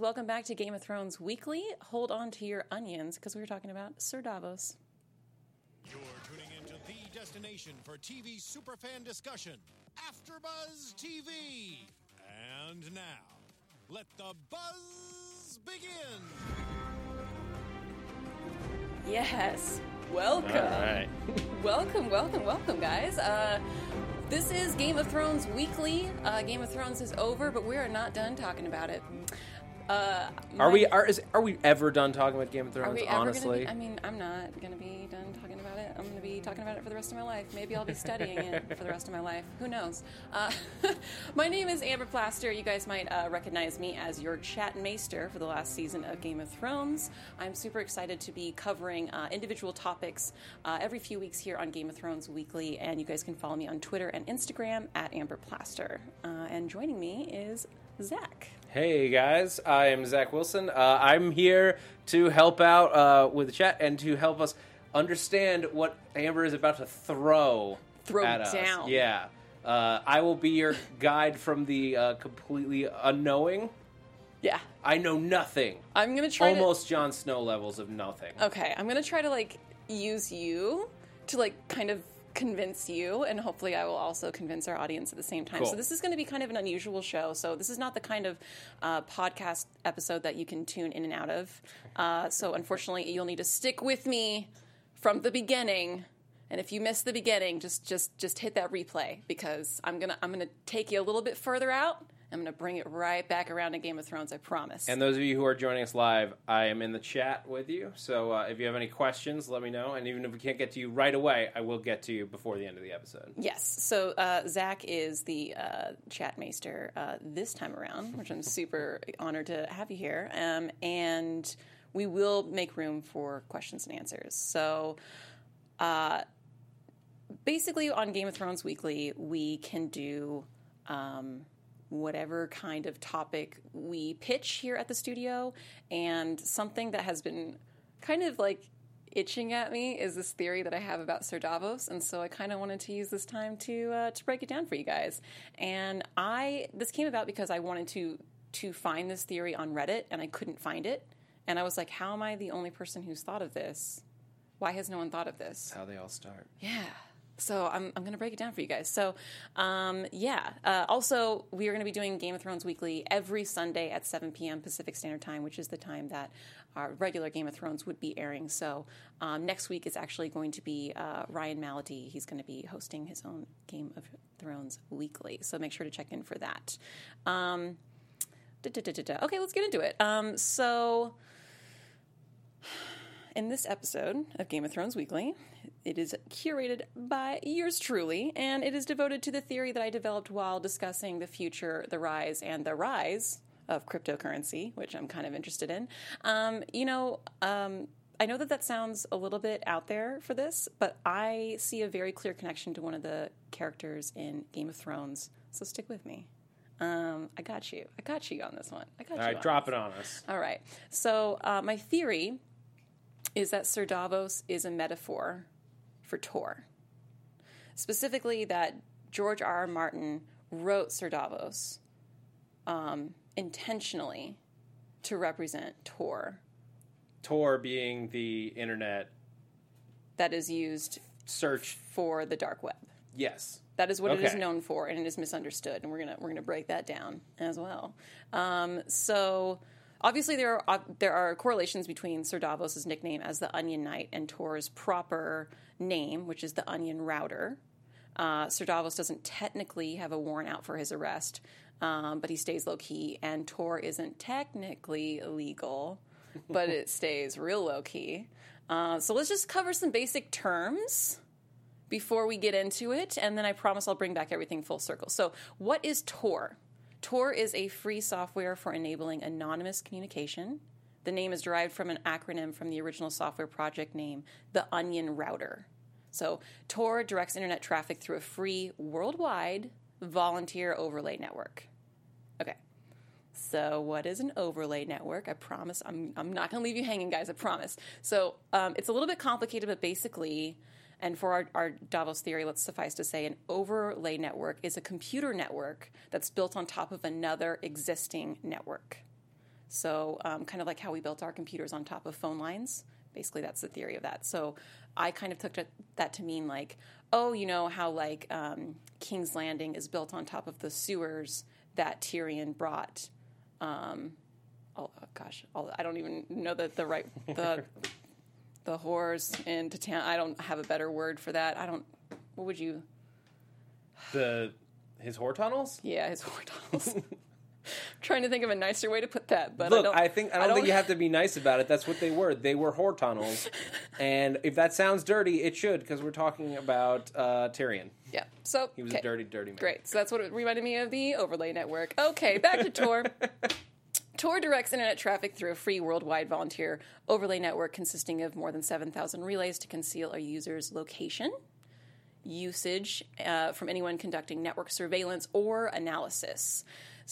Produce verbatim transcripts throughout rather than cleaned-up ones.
Welcome back to Game of Thrones Weekly. Hold on to your onions, because we were talking about Sir Davos. You're tuning into the destination for T V superfan discussion, AfterBuzz T V. And now, let the buzz begin. Yes. Welcome. All right. welcome, welcome, welcome, guys. Uh, this is Game of Thrones Weekly. Uh, Game of Thrones is over, but we are not done talking about it. Uh, Are my- we are is, are we ever done talking about Game of Are Thrones? we ever honestly, gonna be, I mean, I'm not going to be done talking about it. I'm going to be talking about it for the rest of my life. Maybe I'll be studying it for the rest of my life. Who knows? Uh, my name is Amber Plaster. You guys might uh, recognize me as your chat maester for the last season of Game of Thrones. I'm super excited to be covering uh, individual topics uh, every few weeks here on Game of Thrones Weekly, and you guys can follow me on Twitter and Instagram at Amber Plaster. Uh, and joining me is Zach. hey guys, I am Zach Wilson. Uh, I'm here to help out uh, with the chat and to help us understand what Amber is about to throw Throw at us. down. Yeah, uh, I will be your guide from the uh, completely unknowing. Yeah. I know nothing. I'm going to try to... Almost Jon Snow levels of nothing. Okay, I'm gonna try to like use you to like kind of convince you, and hopefully I will also convince our audience at the same time. Cool. So this is going to be kind of an unusual show. So this is not the kind of uh, podcast episode that you can tune in and out of. Uh, so unfortunately, you'll need to stick with me from the beginning. And if you miss the beginning, just just just hit that replay, because I'm gonna I'm gonna take you a little bit further out. I'm going to bring it right back around to Game of Thrones, I promise. And those of you who are joining us live, I am in the chat with you. So uh, if you have any questions, let me know. And even if we can't get to you right away, I will get to you before the end of the episode. Yes. So uh, Zach is the uh, chat maester uh, this time around, which I'm super honored to have you here. Um, and we will make room for questions and answers. So uh, basically on Game of Thrones Weekly, we can do... Um, whatever kind of topic we pitch here at the studio, and something that has been kind of like itching at me is this theory that I have about Sir Davos, and so I kind of wanted to use this time to uh, to break it down for you guys. And I this came about because I wanted to to find this theory on Reddit, and I couldn't find it, and I was like, how am I the only person who's thought of this? Why has no one thought of this? That's how they all start. Yeah. So I'm I'm going to break it down for you guys. So, um, yeah. Uh, also, we are going to be doing Game of Thrones Weekly every Sunday at seven p.m. Pacific Standard Time, which is the time that our regular Game of Thrones would be airing. So um, next week is actually going to be uh, Ryan Malady. He's going to be hosting his own Game of Thrones Weekly. So make sure to check in for that. Um, da, da, da, da, da. Okay, let's get into it. Um, so... In this episode of Game of Thrones Weekly, it is curated by yours truly, and it is devoted to the theory that I developed while discussing the future, the rise, and the rise of cryptocurrency, which I'm kind of interested in. Um, you know, um, I know that that sounds a little bit out there for this, but I see a very clear connection to one of the characters in Game of Thrones, so stick with me. Um, I got you. I got you on this one. I got All you right, on drop this. it on us. All right. So uh, my theory is that Sir Davos is a metaphor for Tor. Specifically that George R. R. Martin wrote Sir Davos um, intentionally to represent Tor. Tor being the internet That is used search. for the dark web. Yes. That is what it is Okay. known for, and it is misunderstood, and we're gonna we're gonna break that down as well. Um, so obviously there are uh, there are correlations between Sir Davos' nickname as the Onion Knight and Tor's proper name, which is the Onion Router. Uh, Sir Davos doesn't technically have a warrant out for his arrest, um, but he stays low key, and Tor isn't technically illegal, but it stays real low key. Uh, so let's just cover some basic terms before we get into it, and then I promise I'll bring back everything full circle. So what is Tor? Tor is a free software for enabling anonymous communication. The name is derived from an acronym from the original software project name, the Onion Router. So Tor directs internet traffic through a free, worldwide, volunteer overlay network. Okay. So what is an overlay network? I promise I'm I'm not going to leave you hanging, guys. I promise. So um, it's a little bit complicated, but basically... And for our, our Davos theory, let's suffice to say an overlay network is a computer network that's built on top of another existing network. So um, kind of like how we built our computers on top of phone lines. Basically, that's the theory of that. So I kind of took that to mean like, oh, you know how like um, King's Landing is built on top of the sewers that Tyrion brought. Um, oh, oh gosh, all, I don't even know the the right the the whores into town. I don't have a better word for that. I don't. What would you? The his whore tunnels? Yeah, his whore tunnels. I'm trying to think of a nicer way to put that, but Look, I don't. I think I don't, I don't think you have to be nice about it. That's what they were. They were whore tunnels, and if that sounds dirty, it should, because we're talking about uh, Tyrion. Yeah, so He was okay. a dirty, dirty man. Great. So that's what it reminded me of the Overlay Network. Okay, back to Tor. Tor directs internet traffic through a free worldwide volunteer overlay network consisting of more than seven thousand relays to conceal a user's location, usage uh, from anyone conducting network surveillance or analysis.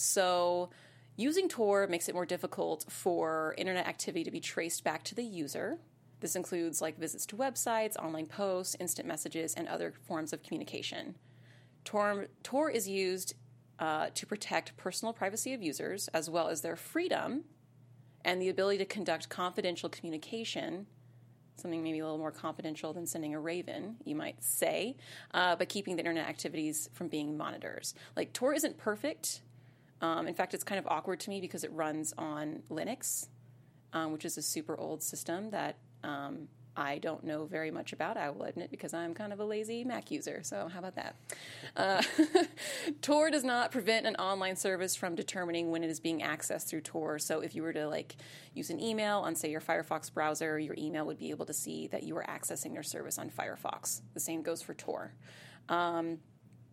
So using Tor makes it more difficult for internet activity to be traced back to the user. This includes like visits to websites, online posts, instant messages, and other forms of communication. Tor, Tor is used uh, to protect personal privacy of users as well as their freedom and the ability to conduct confidential communication, something maybe a little more confidential than sending a raven, you might say, uh, but keeping the internet activities from being monitors. Like, Tor isn't perfect. Um, in fact, it's kind of awkward to me because it runs on Linux, um, which is a super old system that um, I don't know very much about, I will admit, because I'm kind of a lazy Mac user. So how about that? Uh, Tor does not prevent an online service from determining when it is being accessed through Tor. So if you were to like use an email on, say, your Firefox browser, your email would be able to see that you are accessing their service on Firefox. The same goes for Tor. Um,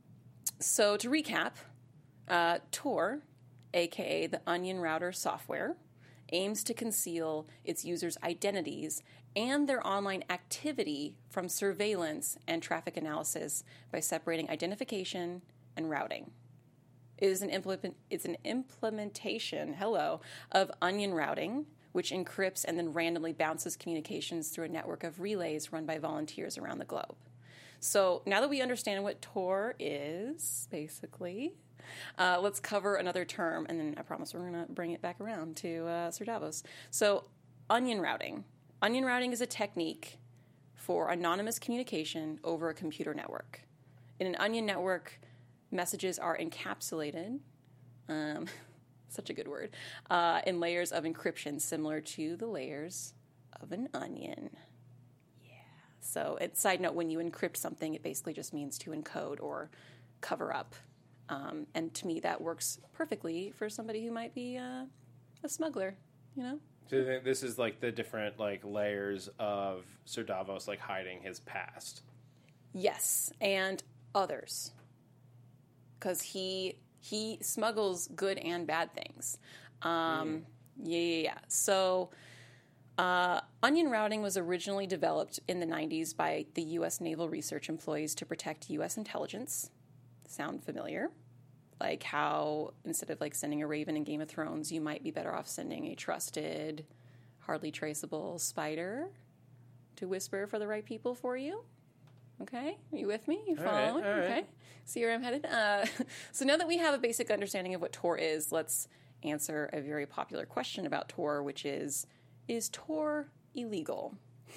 so to recap, Uh, Tor, aka the Onion Router software, aims to conceal its users' identities and their online activity from surveillance and traffic analysis by separating identification and routing. It is an implement, it's an implementation, hello, of onion routing, which encrypts and then randomly bounces communications through a network of relays run by volunteers around the globe. So now that we understand what Tor is, basically, Uh, let's cover another term, and then I promise we're going to bring it back around to uh, Sir Davos. So, onion routing. Onion routing is a technique for anonymous communication over a computer network. In an onion network, messages are encapsulated, um, such a good word, uh, in layers of encryption similar to the layers of an onion. Yeah. So, it, side note, when you encrypt something, it basically just means to encode or cover up. Um, and to me, that works perfectly for somebody who might be uh, a smuggler, you know? So you think this is like the different like layers of Sir Davos like hiding his past? Yes, and others. Because he he smuggles good and bad things. Um, mm. Yeah, yeah, yeah. So uh, onion routing was originally developed in the nineties by the U S Naval Research employees to protect U S intelligence. Sound familiar? Like how instead of like sending a raven in Game of Thrones, you might be better off sending a trusted, hardly traceable spider to whisper for the right people for you. Okay, are you with me? You following? All right, all okay, right. See where I'm headed. Uh, so now that we have a basic understanding of what Tor is, let's answer a very popular question about Tor, which is: is Tor illegal?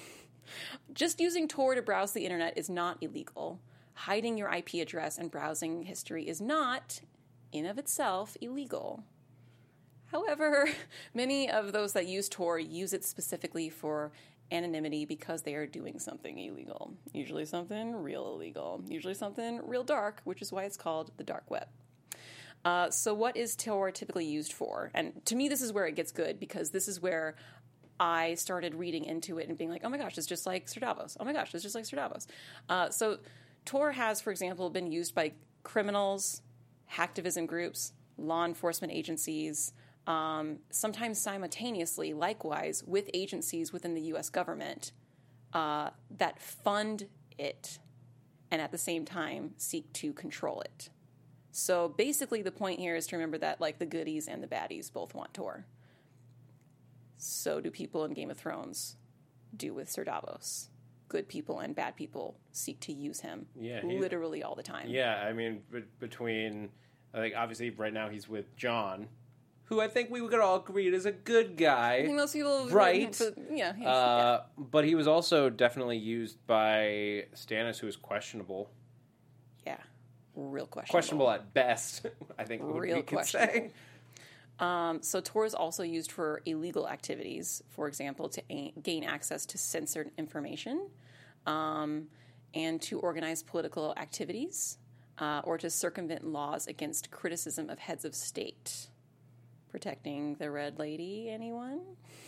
Just using Tor to browse the internet is not illegal. Hiding your I P address and browsing history is not, in of itself, illegal. However, many of those that use Tor use it specifically for anonymity because they are doing something illegal. Usually something real illegal. Usually something real dark, which is why it's called the dark web. Uh, so what is Tor typically used for? And to me, this is where it gets good, because this is where I started reading into it and being like, oh my gosh, it's just like Sir Davos. Oh my gosh, it's just like Sir Davos. Uh, so Tor has, for example, been used by criminals, hacktivism groups, law enforcement agencies, um, sometimes simultaneously, likewise, with agencies within the U S government uh, that fund it and at the same time seek to control it. So basically the point here is to remember that like the goodies and the baddies both want Tor. So do people in Game of Thrones do with Sir Davos. Good people and bad people seek to use him yeah, he, literally all the time. Yeah, I mean, b- between, I think obviously right now he's with Jon, who I think we could all agree is a good guy. I think most people, right? But, yeah, he's- Uh, but he was also definitely used by Stannis, who was questionable. yeah, yeah, real questionable. Questionable at best, I think Real we could questionable. say. Um, so Tor is also used for illegal activities, for example, to a- gain access to censored information, um, and to organize political activities, uh, or to circumvent laws against criticism of heads of state. Protecting the Red Lady, anyone?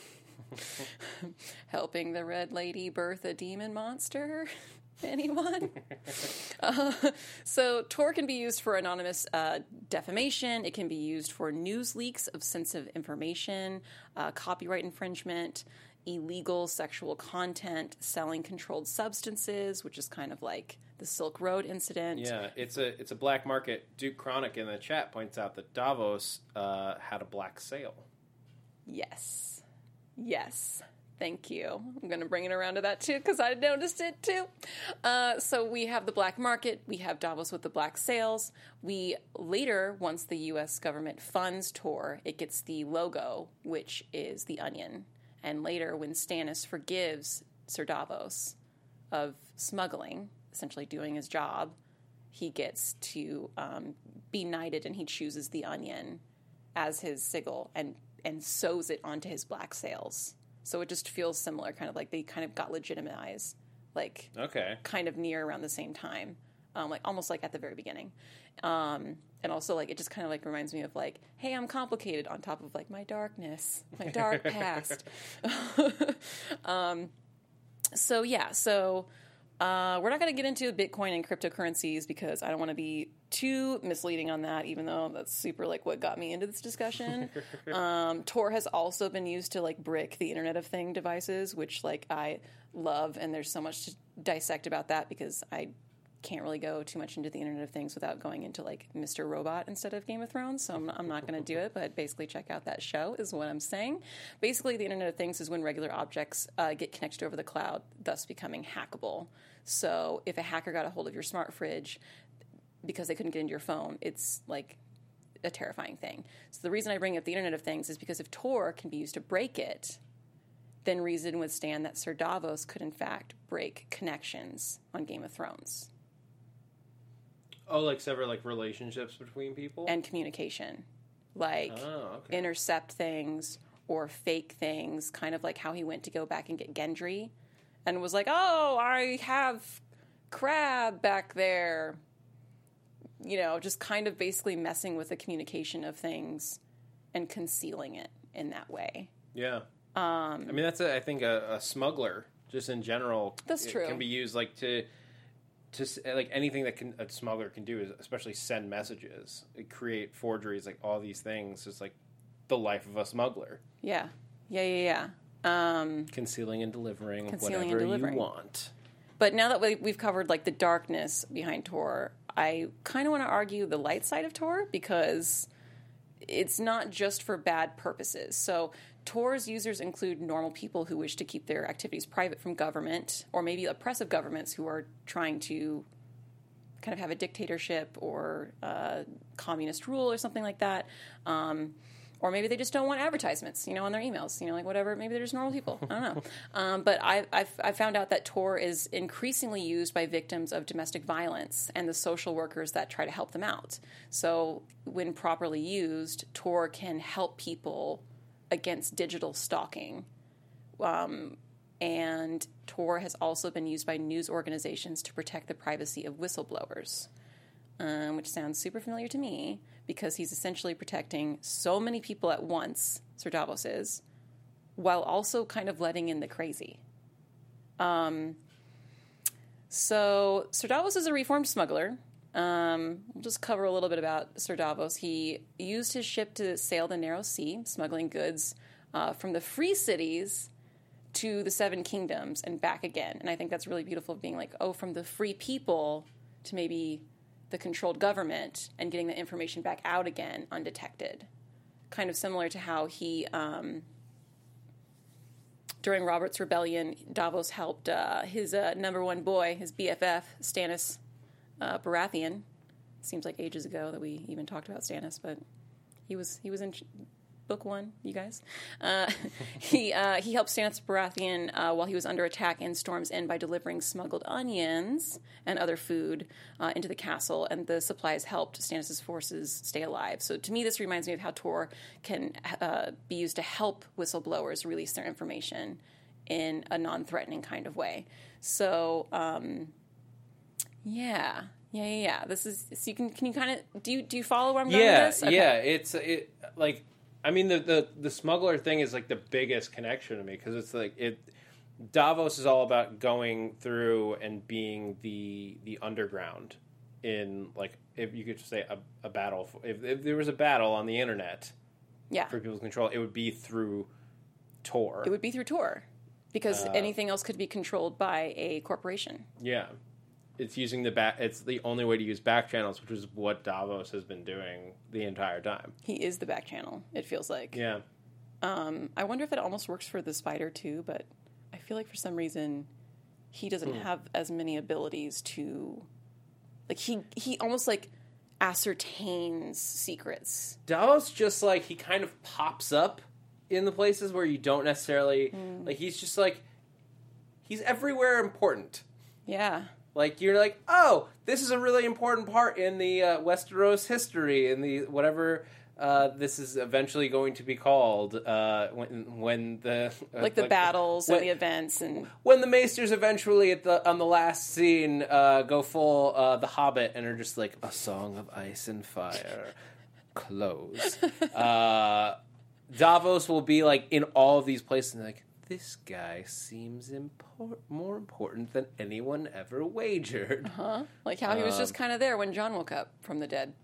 Helping the Red Lady birth a demon monster? Anyone? uh, so Tor can be used for anonymous uh, defamation. It can be used for news leaks of sensitive information, uh, copyright infringement, illegal sexual content, selling controlled substances, which is kind of like the Silk Road incident. Yeah, it's a it's a black market. Duke Chronic in the chat points out that Davos uh, had a black sail. Yes. Yes. Thank you. I'm going to bring it around to that too because I noticed it too. Uh, so we have the black market. We have Davos with the black sails. We later, once the U S government funds Tor, it gets the logo, which is the onion. And later, when Stannis forgives Sir Davos of smuggling, essentially doing his job, he gets to um, be knighted, and he chooses the onion as his sigil and and sews it onto his black sails. So it just feels similar, kind of like they kind of got legitimized, like Okay. kind of near around the same time, um, like almost like at the very beginning. Um, and also like it just kind of like reminds me of like, hey, I'm complicated on top of like my darkness, my dark past. um, so yeah, so uh, we're not going to get into Bitcoin and cryptocurrencies because I don't want to be too misleading on that, even though that's super like what got me into this discussion. um, Tor has also been used to like brick the Internet of Thing devices, which like I love, and there's so much to dissect about that because I can't really go too much into the Internet of Things without going into like Mister Robot instead of Game of Thrones, so I'm, I'm not going to do it, but basically check out that show is what I'm saying. Basically, the Internet of Things is when regular objects uh, get connected over the cloud, thus becoming hackable. So if a hacker got a hold of your smart fridge because they couldn't get into your phone, it's like a terrifying thing. So the reason I bring up the Internet of Things is because if Tor can be used to break it, then reason would stand that Sir Davos could in fact break connections on Game of Thrones. Oh, like sever like relationships between people And communication. Like Oh, okay. intercept things or fake things, kind of like how he went to go back and get Gendry and was like, oh, I have crab back there. You know, just kind of basically messing with the communication of things and concealing it in that way. Yeah. Um, I mean, that's a, I think a, a smuggler just in general. That's it true. Can be used like to to s- like anything that can a smuggler can do is especially send messages, create forgeries, like all these things. It's like the life of a smuggler, Yeah. Yeah, yeah, yeah. Um, concealing and delivering Concealing and whatever delivering. you want. But now that we- we've covered like the darkness behind Tor, I kind of want to argue the light side of Tor because it's not just for bad purposes. So Tor's users include normal people who wish to keep their activities private from government, or maybe oppressive governments who are trying to kind of have a dictatorship or uh, communist rule or something like that. Um, or maybe they just don't want advertisements, you know, on their emails, you know, like whatever. Maybe they're just normal people. I don't know. Um, but I, I've, I've found out that Tor is increasingly used by victims of domestic violence and the social workers that try to help them out. So when properly used, Tor can help people against digital stalking. Um, and Tor has also been used by news organizations to protect the privacy of whistleblowers, um, which sounds super familiar to me because he's essentially protecting so many people at once, Sir Davos is, while also kind of letting in the crazy. Um, so Sir Davos is a reformed smuggler. Um, we'll just cover a little bit about Sir Davos. He used his ship to sail the narrow sea, smuggling goods uh, from the free cities to the Seven Kingdoms and back again. And I think that's really beautiful, being like, oh, from the free people to maybe the controlled government and getting the information back out again undetected. Kind of similar to how he, um, during Robert's Rebellion, Davos helped uh, his uh, number one boy, his B F F, Stannis uh, Baratheon. Seems like ages ago that we even talked about Stannis, but he was he was in book one, you guys. Uh, he uh, he helped Stannis Baratheon uh, while he was under attack in Storm's End by delivering smuggled onions and other food uh, into the castle, and the supplies helped Stannis' forces stay alive. So to me, this reminds me of how Tor can uh, be used to help whistleblowers release their information in a non-threatening kind of way. So, um, yeah. Yeah, yeah, yeah. This is so you can can you kind of do you do you follow where I'm going yeah, with this? Okay. Yeah, it's it like I mean the, the the smuggler thing is like the biggest connection to me because it's like it Davos is all about going through and being the the underground in like if you could just say a, a battle if, if there was a battle on the internet yeah. for people's control it would be through Tor. It would be through Tor because uh, anything else could be controlled by a corporation. Yeah. It's using the back. It's the only way to use back channels, which is what Davos has been doing the entire time. He is the back channel. It feels like. Yeah. Um, I wonder if it almost works for the spider too, but I feel like for some reason he doesn't Hmm. have as many abilities to, like he he almost like ascertains secrets. Davos just like he kind of pops up in the places where you don't necessarily Mm. like. He's just like he's everywhere important. Yeah. Like, you're like, oh, this is a really important part in the uh, Westeros history, in the whatever uh, this is eventually going to be called, uh, when when the... Uh, Like the like, battles when, and the events and... When the Maesters eventually, at the on the last scene, uh, go full uh, The Hobbit and are just like, a song of ice and fire, close. uh, Davos will be, like, in all of these places, and like, this guy seems impor- more important than anyone ever wagered. Huh? Like how he was just Um, kind of there when Jon woke up from the dead.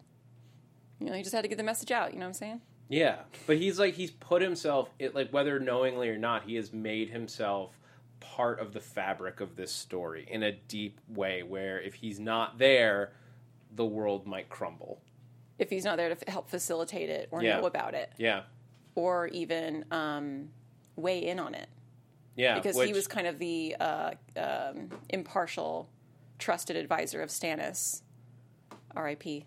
You know, he just had to get the message out, you know what I'm saying? Yeah, but he's like, he's put himself, it, like whether knowingly or not, he has made himself part of the fabric of this story in a deep way where if he's not there, the world might crumble. If he's not there to f- help facilitate it or Yeah. know about it. Yeah. Or even um, weigh in on it. Yeah. Because which, he was kind of the uh, um, impartial, trusted advisor of Stannis. R I P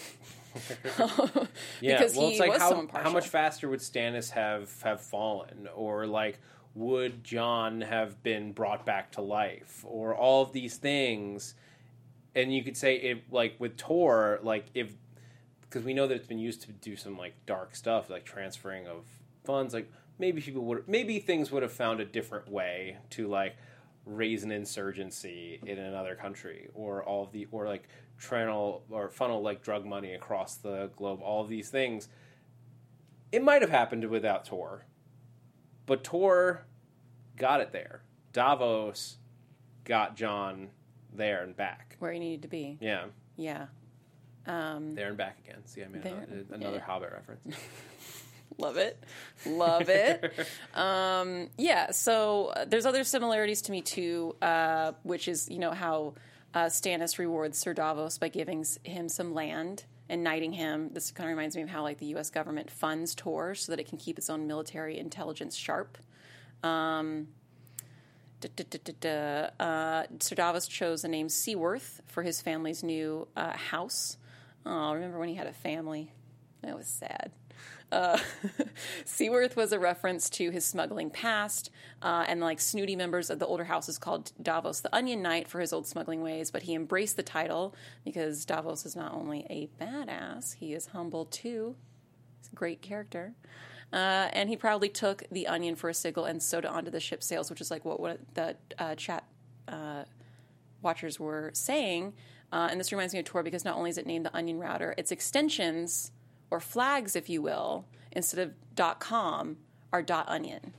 yeah, because well, he it's like was how, so impartial. how much faster would Stannis have, have fallen? Or like, would Jon have been brought back to life? Or all of these things. And you could say, if like with Tor, like if, because we know that it's been used to do some like dark stuff, like transferring of funds, like maybe people would, maybe things would have found a different way to like raise an insurgency in another country, or all of the, or like channel or funnel like drug money across the globe. All of these things, it might have happened without Tor, but Tor got it there. Davos got Jon there and back. Where he needed to be. Yeah. Yeah. Um, There and back again. See, I made There- another, another yeah. Hobbit reference. Love it. Love it. Um, yeah, so uh, there's other similarities to me, too, uh, which is, you know, how uh, Stannis rewards Sir Davos by giving s- him some land and knighting him. This kind of reminds me of how, like, the U S government funds Tor so that it can keep its own military intelligence sharp. Um, da, da, da, da, da. Uh, Sir Davos chose the name Seaworth for his family's new uh, house. Oh, remember when he had a family? That was sad. Uh, Seaworth was a reference to his smuggling past, uh, and like snooty members of the older houses called Davos the Onion Knight for his old smuggling ways, but he embraced the title because Davos is not only a badass, he is humble too. He's a great character. Uh, and he proudly took the onion for a sigil and sewed it onto the ship's sails, which is like what, what the uh, chat uh, watchers were saying. Uh, and this reminds me of Tor because not only is it named the Onion Router, its extensions, or flags, if you will, instead of .com, are .onion.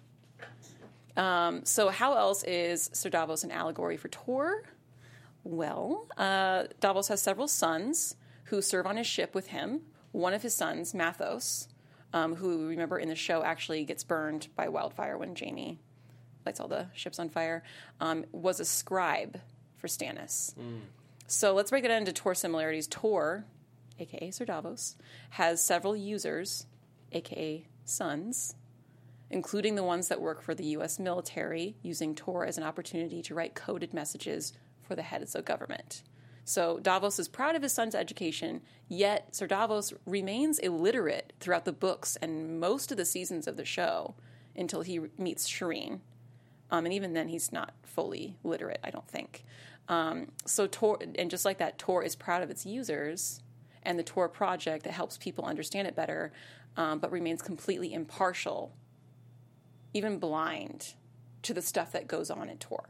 Um, so how else is Sir Davos an allegory for Tor? Well, uh, Davos has several sons who serve on his ship with him. One of his sons, Mathos, um, who, remember, in the show actually gets burned by wildfire when Jaime lights all the ships on fire, um, was a scribe for Stannis. Mm. So let's break it into Tor similarities. Tor, a k a. Sir Davos, has several users, a k a sons, including the ones that work for the U S military, using Tor as an opportunity to write coded messages for the heads of government. So Davos is proud of his son's education, yet Sir Davos remains illiterate throughout the books and most of the seasons of the show until he meets Shireen. Um, and even then, he's not fully literate, I don't think. Um, so Tor, and just like that, Tor is proud of its users and the Tor project that helps people understand it better, um, but remains completely impartial, even blind to the stuff that goes on in Tor.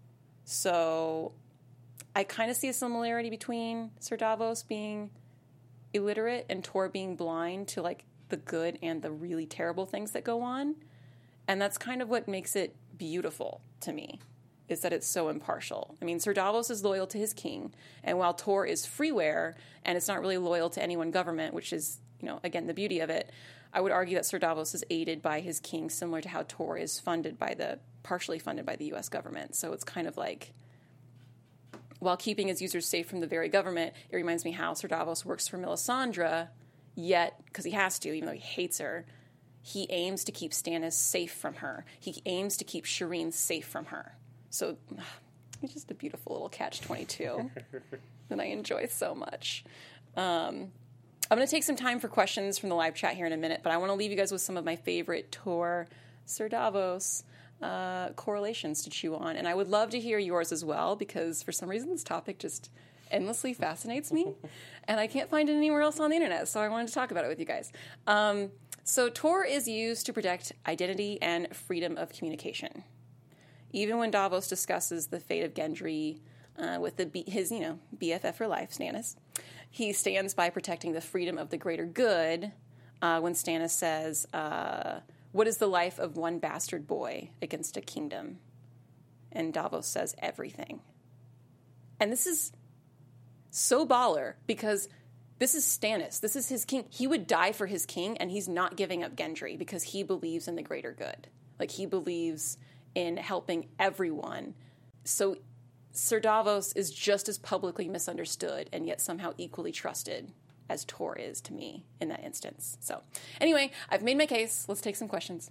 So I kind of see a similarity between Sir Davos being illiterate and Tor being blind to like the good and the really terrible things that go on. And that's kind of what makes it beautiful to me, is that it's so impartial. I mean, Sir Davos is loyal to his king, and while Tor is freeware and it's not really loyal to any one government, which is, you know, again, the beauty of it, I would argue that Sir Davos is aided by his king, similar to how Tor is funded by the, partially funded by the U S government. So it's kind of like, while keeping his users safe from the very government, it reminds me how Sir Davos works for Melisandre, yet, because he has to, even though he hates her, he aims to keep Stannis safe from her. He aims to keep Shireen safe from her. So it's just a beautiful little catch twenty-two that I enjoy so much. Um, I'm going to take some time for questions from the live chat here in a minute, but I want to leave you guys with some of my favorite Tor Sir Davos uh, correlations to chew on. And I would love to hear yours as well, because for some reason this topic just endlessly fascinates me, and I can't find it anywhere else on the internet, so I wanted to talk about it with you guys. Um, so Tor is used to protect identity and freedom of communication. Even when Davos discusses the fate of Gendry uh, with the B- his, you know, B F F for life, Stannis, he stands by protecting the freedom of the greater good uh, when Stannis says, uh, what is the life of one bastard boy against a kingdom? And Davos says, everything. And this is so baller, because this is Stannis. This is his king. He would die for his king, and he's not giving up Gendry because he believes in the greater good. Like, he believes in helping everyone. So Sir Davos is just as publicly misunderstood and yet somehow equally trusted as Tor is to me in that instance. So anyway, I've made my case. Let's take some questions.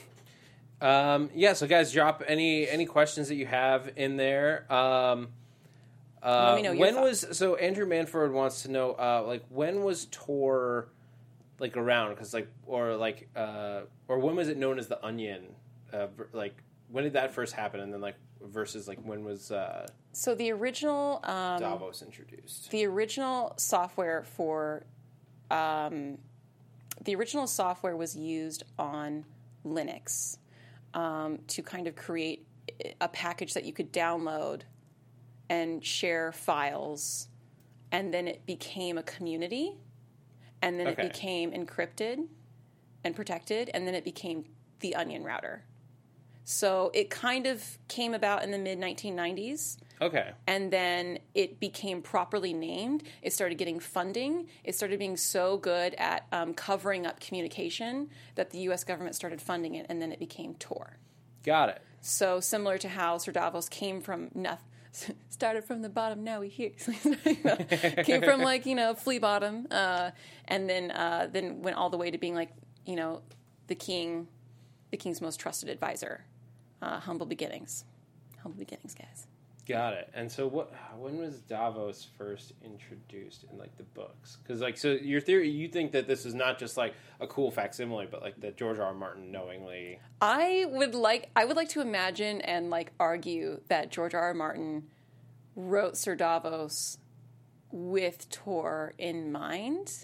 Um, yeah, so guys, drop any any questions that you have in there. Um, uh, Let me know your when thoughts. was so Andrew Manford wants to know uh, like when was Tor like around? Because like or like uh, or when was it known as the Onion? Uh, like when did that first happen? And then like versus like when was uh, So the original um, Davos introduced? the original software for um, the original software was used on Linux um, to kind of create a package that you could download and share files, and then it became a community, and then Okay. it became encrypted and protected, and then it became the Onion router. So it kind of came about in the mid nineteen nineties. Okay. And then it became properly named. It started getting funding. It started being so good at um, covering up communication that the U S government started funding it, and then it became Tor. Got it. So similar to how Sir Davos came from nothing, started from the bottom, now we here. Came from like, you know, flea bottom, uh, and then uh, then went all the way to being like, you know, the king, the king's most trusted advisor. Uh, humble beginnings. Humble beginnings, guys. Got it. And so, what? When was Davos first introduced in like the books? Because like, so your theory, you think that this is not just like a cool facsimile, but like that George R. R. Martin knowingly. I would like I would like to imagine and like argue that George R. R. Martin wrote Sir Davos with Tor in mind,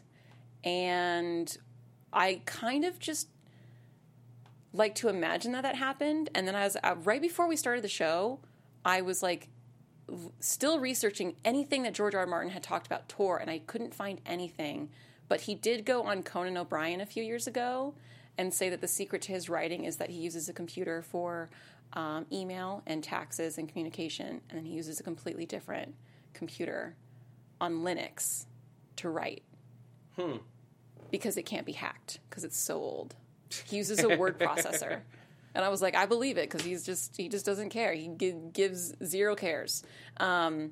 and I kind of just like to imagine that that happened. And then I was uh, right before we started the show, I was like l- still researching anything that George R. R. Martin had talked about Tor, and I couldn't find anything. But he did go on Conan O'Brien a few years ago and say that the secret to his writing is that he uses a computer for um, email and taxes and communication, and then he uses a completely different computer on Linux to write. Hmm. Because it can't be hacked, because it's so old. He uses a word processor. And I was like, I believe it, because he's just he just doesn't care. He gi- gives zero cares. Um,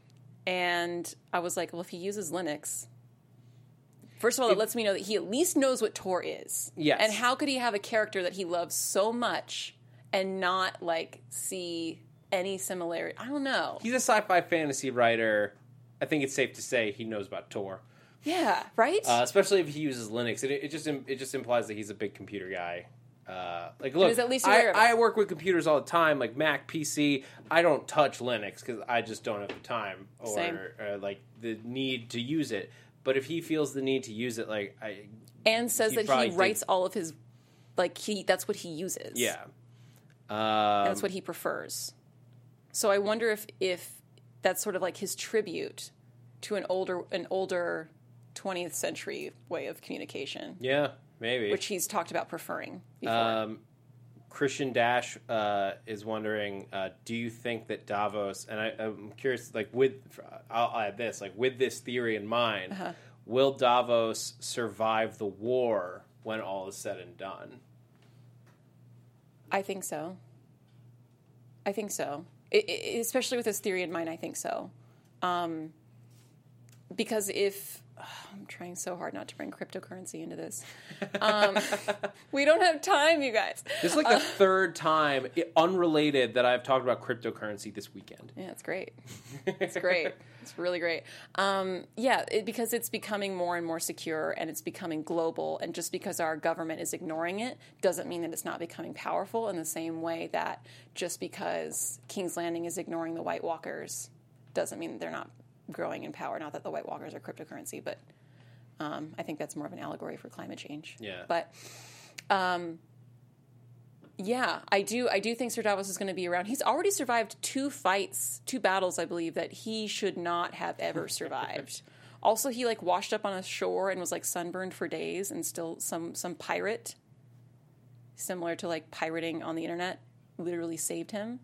and I was like, well, if he uses Linux, first of all, it, it lets me know that he at least knows what Tor is. Yes. And how could he have a character that he loves so much and not like see any similarity? I don't know. He's a sci-fi fantasy writer. I think it's safe to say he knows about Tor. Yeah, right? Uh, especially if he uses Linux. It, it just it just implies that he's a big computer guy. Uh, like, look, is at least I, aware of it. I work with computers all the time, like Mac, P C. I don't touch Linux because I just don't have the time or Same. uh, like the need to use it. But if he feels the need to use it, like I and says he that probably he writes did- all of his, like, he that's what he uses. yeah, um, And that's what he prefers. So I wonder if, if that's sort of like his tribute to an older an older twentieth century way of communication, yeah, maybe. which he's talked about preferring before. Um, Christian Dash uh, is wondering, uh, do you think that Davos, and I, I'm curious, like with, I'll add this, like with this theory in mind, Uh-huh. will Davos survive the war when all is said and done? I think so. I think so. I I especially with this theory in mind, I think so. Um, because if... oh, I'm trying so hard not to bring cryptocurrency into this. Um, we don't have time, you guys. This is like the third time, i- unrelated, that I've talked about cryptocurrency this weekend. Yeah, it's great. It's great. It's really great. Um, yeah, it, because it's becoming more and more secure and it's becoming global. And just because our government is ignoring it doesn't mean that it's not becoming powerful in the same way that just because King's Landing is ignoring the White Walkers doesn't mean that they're not growing in power. Not that the White Walkers are cryptocurrency, but um, I think that's more of an allegory for climate change. Yeah. But um, yeah, I do. I do think Sir Davos is going to be around. He's already survived two fights, two battles, I believe, that he should not have ever survived. Also, he like washed up on a shore and was like sunburned for days, and still some some pirate, similar to like pirating on the internet, literally saved him.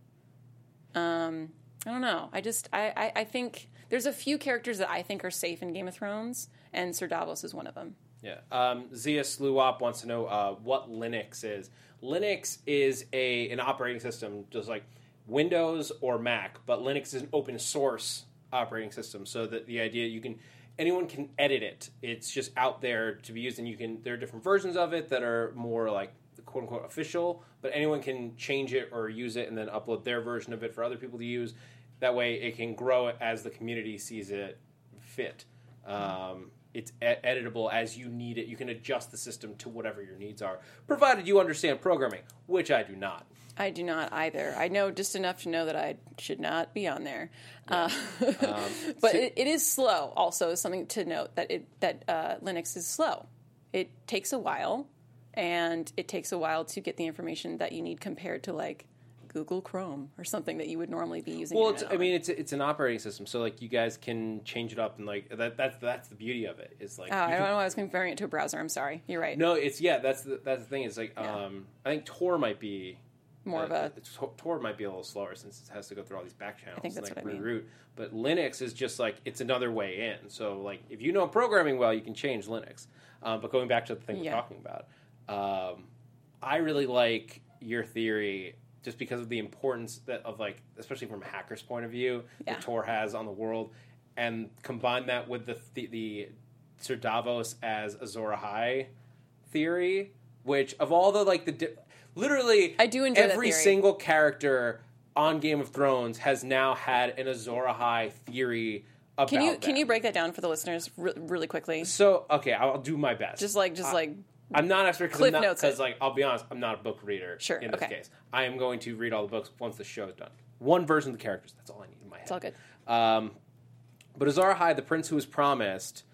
Um, I don't know. I just I, I I think there's a few characters that I think are safe in Game of Thrones, and Sir Davos is one of them. Yeah. Um, Zia Sluwop wants to know uh, what Linux is. Linux is a an operating system, just like Windows or Mac, but Linux is an open source operating system. So that the idea you can anyone can edit it. It's just out there to be used, and you can. There are different versions of it that are more like quote unquote official, but anyone can change it or use it and then upload their version of it for other people to use. That way, it can grow as the community sees it fit. Um, it's e- editable as you need it. You can adjust the system to whatever your needs are, provided you understand programming, which I do not. I do not either. I know just enough to know that I should not be on there. Uh, Um, but so- it, it is slow. Also, something to note that it that uh, Linux is slow. It takes a while, and it takes a while to get the information that you need compared to like Google Chrome or something that you would normally be using. Well, internet it's, I on. mean, it's it's an operating system, so like you guys can change it up and like that. That's that's the beauty of it. Is like Oh, you I can- don't know why I was comparing it to a browser. I'm sorry. You're right. No, it's yeah. That's the that's the thing. It's like Yeah. um, I think Tor might be More uh, of a. it's- Tor might be a little slower since it has to go through all these back channels. think that's and, like, what I mean. reroute. But Linux is just like it's another way in. So like if you know programming well, you can change Linux. Um, but going back to the thing Yeah. we're talking about, um, I really like your theory just because of the importance that of like especially from a hacker's point of view Yeah. that Tor has on the world, and combine that with the the, the Sir Davos as Azor Ahai theory, which of all the like the di- literally I do enjoy that every theory. single character on Game of Thrones has now had an Azor Ahai theory about Can you them. can you break that down for the listeners re- really quickly? So okay, I'll do my best. Just like just I- like I'm not an expert because Cliff I'm not notes it. because like I'll be honest, I'm not a book reader. Sure, in this okay. case, I am going to read all the books once the show is done. One version of the characters. That's all I need in my head. it's all good. Um, but Azor Ahai, the prince who was promised,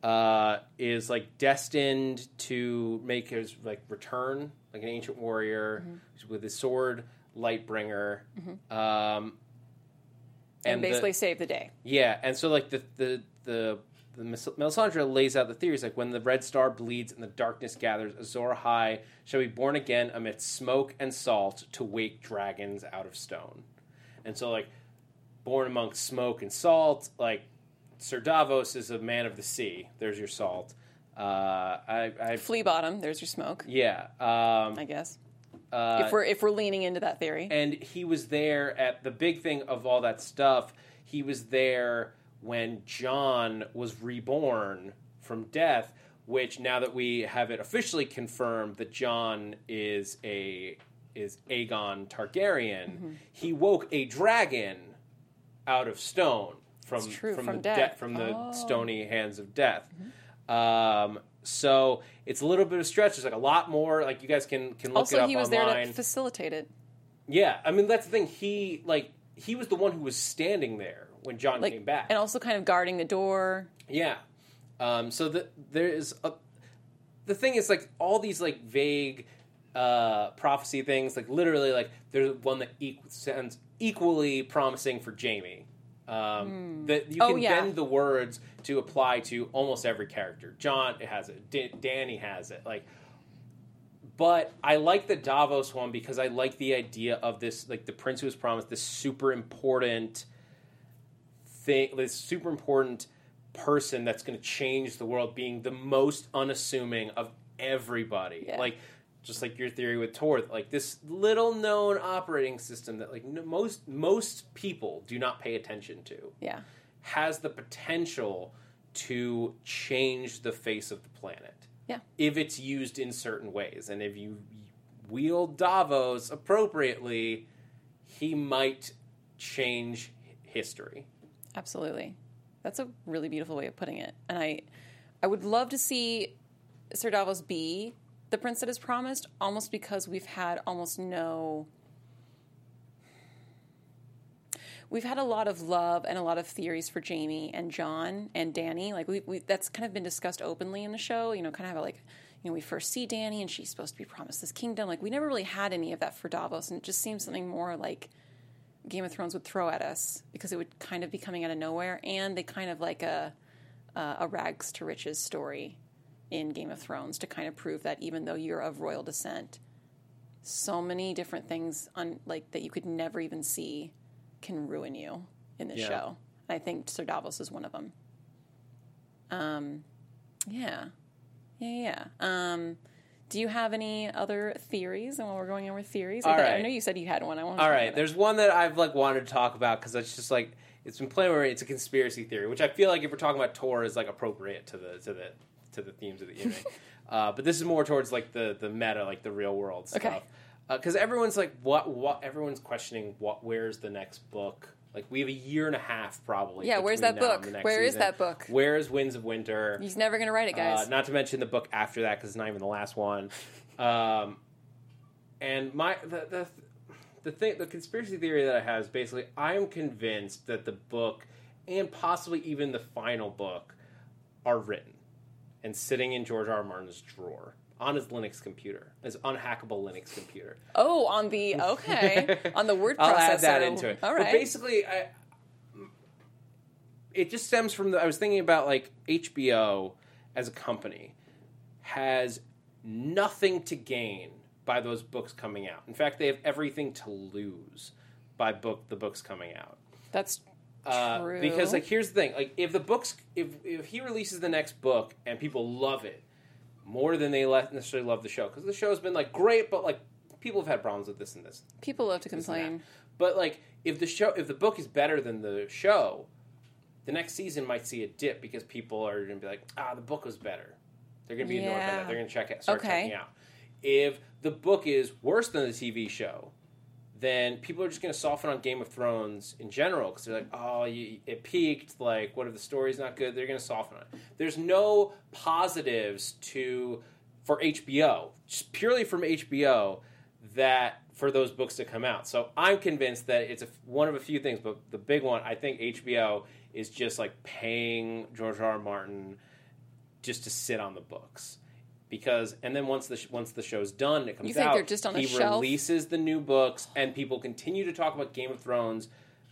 uh, is like destined to make his like return, like an ancient warrior Mm-hmm. with his sword, Lightbringer. Um, And, and the- basically save the day. yeah, and so like the the the, the Melis- Melisandre lays out the theories like when the red star bleeds and the darkness gathers, Azor Ahai shall be born again amidst smoke and salt to wake dragons out of stone. And so like born amongst smoke and salt, like Sir Davos is a man of the sea. There's your salt. Uh, I, I Flea bottom. There's your smoke. yeah. Um, I guess uh, if we're if we're leaning into that theory. and he was there at the big thing of all that stuff. He was there when Jon was reborn from death, which now that we have it officially confirmed that Jon is a is Aegon Targaryen, Mm-hmm. he woke a dragon out of stone from It's true, from, from the death. de- from the Oh. stony hands of death. Um, so it's a little bit of a stretch. There's like a lot more. Like you guys can can look Also, it up he was online. there to facilitate it. Yeah, I mean that's the thing. He like he was the one who was standing there when John Like, came back, and also kind of guarding the door. yeah. Um, so the, there is a, the thing is like all these like vague uh, prophecy things. Like literally, like there's one that equal, sounds equally promising for Jamie. Um, That you Oh, can yeah. bend the words to apply to almost every character. John has it. D- Danny has it. Like. But I like the Davos one because I like the idea of this, like the Prince Who Was Promised, this super important thing, this super important person that's going to change the world, being the most unassuming of everybody. Yeah. Like, just like your theory with Tor, like this little known operating system that like no, most most people do not pay attention to, Yeah. has the potential to change the face of the planet. Yeah. If it's used in certain ways. And if you wield Davos appropriately, he might change history. Absolutely. That's a really beautiful way of putting it. And I I would love to see Sir Davos be the prince that is promised, almost because we've had almost no... We've had a lot of love and a lot of theories for Jamie and John and Danny. Like we, we that's kind of been discussed openly in the show. You know, kind of how like, you know, we first see Danny and she's supposed to be promised this kingdom. Like we never really had any of that for Davos, and it just seems something more like Game of Thrones would throw at us because it would kind of be coming out of nowhere, and they kind of like a a, a rags to riches story in Game of Thrones to kind of prove that even though you're of royal descent, so many different things on like that you could never even see can ruin you in this Yeah. show. And I think Sir Davos is one of them. Um, yeah, yeah, yeah. Um, do you have any other theories? And while we're going over theories, I, All thought- I right. know you said you had one. I want. All right, there's one that I've like wanted to talk about because it's just like it's been playing where it's a conspiracy theory, which I feel like if we're talking about Tor is like appropriate to the to the to the themes of the evening. uh, but this is more towards like the the meta, like the real world stuff. Okay. Because everyone's like, what what? Everyone's questioning what? Where's the next book? Like we have a year and a half probably. Yeah, where's between that now and book? the next Where is season. that book? Where is Winds of Winter? He's never going to write it, guys. Uh, not to mention the book after that because it's not even the last one. Um, and my the, the the thing, the conspiracy theory that I have is basically I am convinced that the book and possibly even the final book are written and sitting in George R. R. Martin's drawer on his Linux computer, his unhackable Linux computer. Oh, on the okay, on the word processor. I'll add that into it. All But right. basically, I, it just stems from the. I was thinking about like H B O as a company has nothing to gain by those books coming out. In fact, they have everything to lose by book the books coming out. That's Uh, true. because like here's the thing, like if the books if if he releases the next book and people love it more than they le- necessarily love the show, because the show's been like great, but like people have had problems with this and this. people love to this and that. complain. But like if the show if the book is better than the show, the next season might see a dip because people are going to be like, ah, the book was better. They're going to be annoyed by Yeah. that. They're going to check it, start Okay. checking out. If the book is worse than the T V show, then people are just going to soften on Game of Thrones in general because they're like, oh, you, it peaked. Like, what if the story's not good? They're going to soften on it. There's no positives to for H B O, just purely from H B O, that for those books to come out. So I'm convinced that it's a, one of a few things, but the big one, I think H B O is just like paying George R. R. Martin just to sit on the books. Because and then once the sh- once the show's done, it comes You think out. they're just on a he shelf? releases the new books, and people continue to talk about Game of Thrones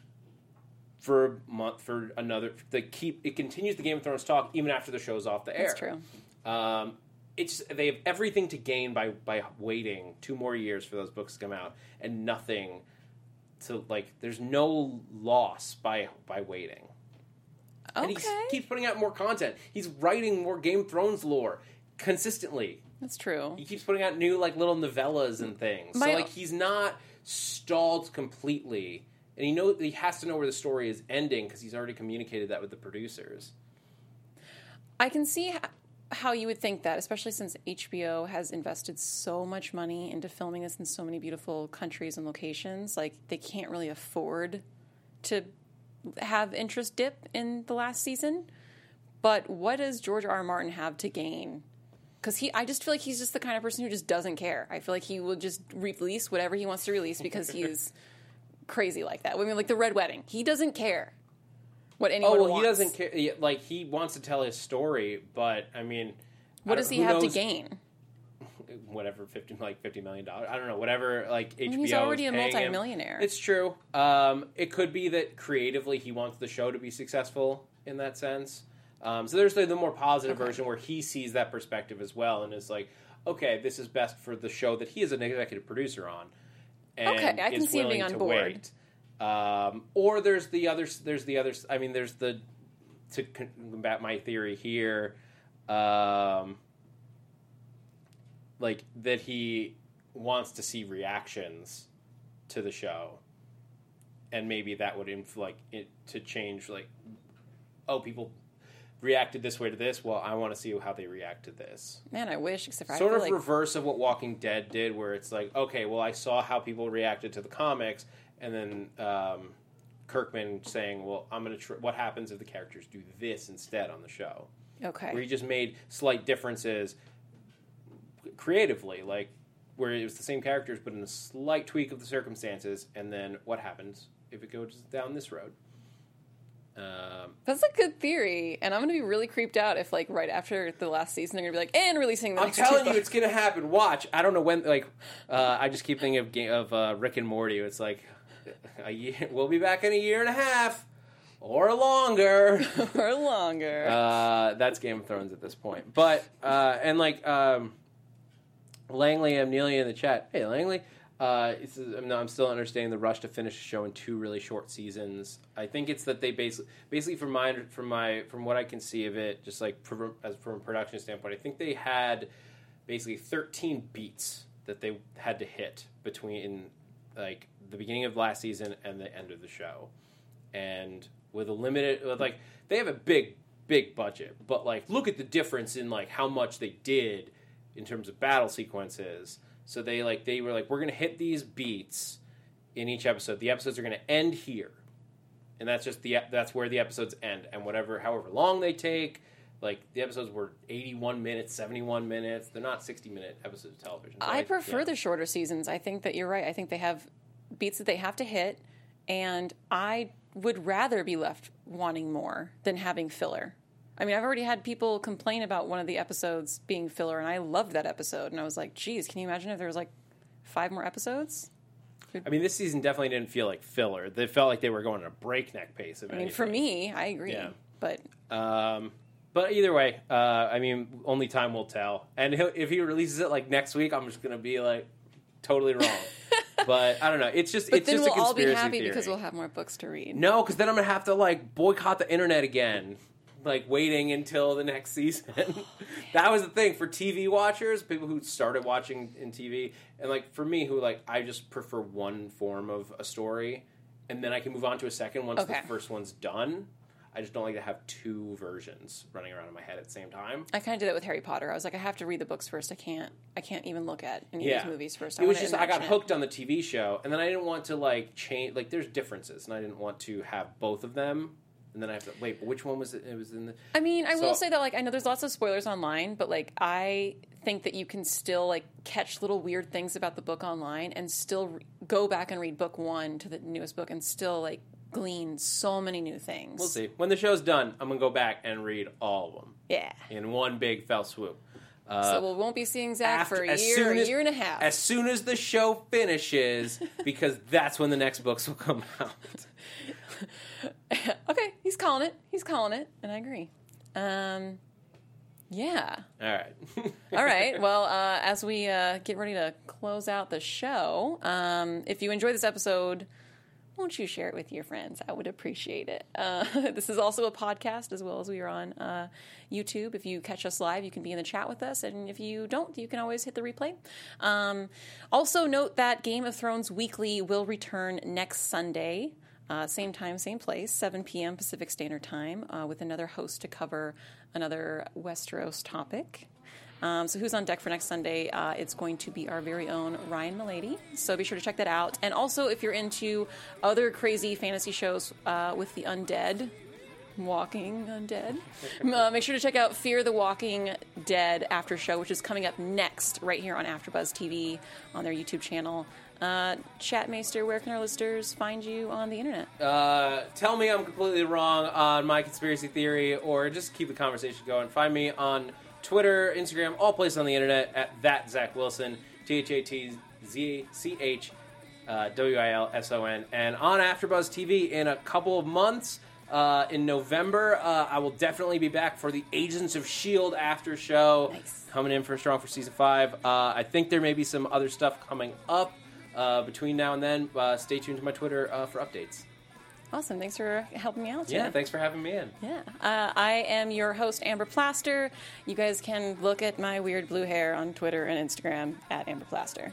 for a month, for another. They keep it continues the Game of Thrones talk even after the show's off the air. That's true. Um, it's they have everything to gain by by waiting two more years for those books to come out, and nothing to like. There's no loss by by waiting. And he Okay, keeps putting out more content. He's writing more Game of Thrones lore consistently. that's true. He keeps putting out new like little novellas and things. My- so like he's not stalled completely, and he know he has to know where the story is ending because he's already communicated that with the producers. I can see h- how you would think that, especially since H B O has invested so much money into filming this in so many beautiful countries and locations. Like, they can't really afford to have interest dip in the last season. But what does George R. R. Martin have to gain? Because he, I just feel like he's just the kind of person who just doesn't care. I feel like he will just release whatever he wants to release because he's crazy like that. I mean, like the Red Wedding. He doesn't care what anyone Oh, well, wants. he doesn't care. yeah, Like, he wants to tell his story, but, I mean... What I does don't- he who have to knows- gain? Whatever, fifty like fifty million dollars. I don't know. Whatever, like H B O. mean, he's already is a paying him. multimillionaire. It's true. Um, it could be that creatively he wants the show to be successful in that sense. Um, so there's the, the more positive Okay. version where he sees that perspective as well and is like, okay, this is best for the show that he is an executive producer on. And Okay, I can is see him being willing on to board. wait. Um, or there's the other. There's the other. I mean, there's the to combat my theory here. Um, like that he wants to see reactions to the show, and maybe that would inf- like it to change. Like, oh, people reacted this way to this. Well, I want to see how they react to this. Man, I wish. Except for Sort I of feel like reverse of what Walking Dead did, where it's like, okay, well, I saw how people reacted to the comics, and then um, Kirkman saying, well, I'm going to. Tr- what happens if the characters do this instead on the show? okay. Where he just made slight differences creatively, like where it was the same characters but in a slight tweak of the circumstances, and then what happens if it goes down this road. Um, That's a good theory, and I'm going to be really creeped out if, like, right after the last season, they're going to be like, and releasing the I'm next telling two you, it's going to happen. Watch. I don't know when. Like, uh, I just keep thinking of ga- of uh, Rick and Morty. It's like a year. We'll be back in a year and a half or longer. or longer. Uh, that's Game of Thrones at this point. But uh, and like um, Langley Amelia in the chat. Hey, Langley. Uh, it's, I'm, not, I'm still understanding the rush to finish the show in two really short seasons. I think it's that they basically, basically from my from my from what I can see of it, just like from, as from a production standpoint, I think they had basically thirteen beats that they had to hit between like the beginning of last season and the end of the show, and with a limited, with like they have a big big budget, but like look at the difference in like how much they did in terms of battle sequences. So they like they were like, we're gonna hit these beats in each episode. The episodes are gonna end here, and that's just the that's where the episodes end. And whatever, however long they take, like the episodes were eighty-one minutes, seventy-one minutes. They're not sixty minute episodes of television. So I like, prefer yeah. the shorter seasons. I think that you're right. I think they have beats that they have to hit, and I would rather be left wanting more than having filler. I mean, I've already had people complain about one of the episodes being filler, and I loved that episode. And I was like, geez, can you imagine if there was like five more episodes? I mean, this season definitely didn't feel like filler. They felt like they were going at a breakneck pace. If I mean, anything. for me, I agree. Yeah. But Um, but either way, uh, I mean, only time will tell. And he'll, if he releases it like next week, I'm just gonna be like totally wrong. But I don't know. It's just but it's then just we'll a all be conspiracy happy theory. because we'll have more books to read. No, because then I'm gonna have to like boycott the internet again, like waiting until the next season. That was the thing for T V watchers, people who started watching in T V, and like for me, who like I just prefer one form of a story, and then I can move on to a second once Okay. the first one's done. I just don't like to have two versions running around in my head at the same time. I kind of did that with Harry Potter. I was like, I have to read the books first. I can't. I can't even look at any Yeah, of these movies first. I It was wanna just I got imagine it. hooked on the T V show, and then I didn't want to like change. Like, there's differences, and I didn't want to have both of them. And then I have to wait. But which one was it? It was in the. I mean, I So- will say that, like, I know there's lots of spoilers online, but, like, I think that you can still, like, catch little weird things about the book online and still re- go back and read book one to the newest book and still, like, glean so many new things. We'll see. When the show's done, I'm gonna go back and read all of them Yeah. in one big fell swoop. Uh, So we won't be seeing Zach after- for a as year, soon a as- year and a half. As soon as the show finishes, because that's when the next books will come out. Okay, he's calling it. He's calling it, and I agree. Um, yeah. All right. All right. Well, uh, as we uh, get ready to close out the show, um, if you enjoyed this episode, won't you share it with your friends? I would appreciate it. Uh, this is also a podcast as well as we are on uh, YouTube. If you catch us live, you can be in the chat with us. And if you don't, you can always hit the replay. Um, also, note that Game of Thrones Weekly will return next Sunday. Uh, same time, same place, seven p.m. Pacific Standard Time, uh, with another host to cover another Westeros topic. Um, so who's on deck for next Sunday? Uh, it's going to be our very own Ryan Milady. So be sure to check that out. And also, if you're into other crazy fantasy shows uh, with the undead, Walking Undead, uh, make sure to check out Fear the Walking Dead after show, which is coming up next right here on AfterBuzz T V on their YouTube channel. Uh, Chatmeister, where can our listeners find you on the internet? Uh, tell me I'm completely wrong on my conspiracy theory, or just keep the conversation going. Find me on Twitter, Instagram, all places on the internet at that Zach Wilson, T H A T Z C H W I L S O N, and on AfterBuzz T V in a couple of months. Uh, in November, uh, I will definitely be back for the Agents of S H I E L D after show. Nice. Coming in for Strong for Season five. Uh, I think there may be some other stuff coming up uh, between now and then. Uh, stay tuned to my Twitter uh, for updates. Awesome. Thanks for helping me out today. Yeah, thanks for having me in. Yeah. Uh, I am your host, Amber Plaster. You guys can look at my weird blue hair on Twitter and Instagram at Amber Plaster.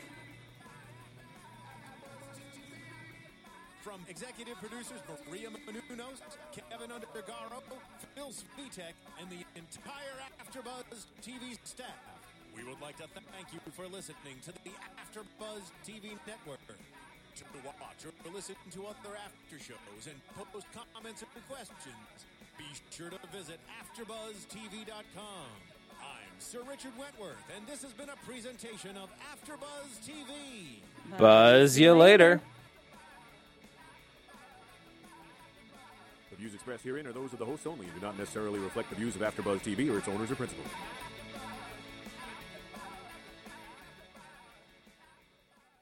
From executive producers Maria Menounos, Kevin Undergaro, Phil Svitek, and the entire AfterBuzz T V staff, we would like to thank you for listening to the AfterBuzz T V network. To watch or listen to other after shows and post comments and questions, be sure to visit after buzz T V dot com. I'm Sir Richard Wentworth, and this has been a presentation of AfterBuzz T V. Buzz you later. The views expressed herein are those of the hosts only and do not necessarily reflect the views of AfterBuzz T V or its owners or principals.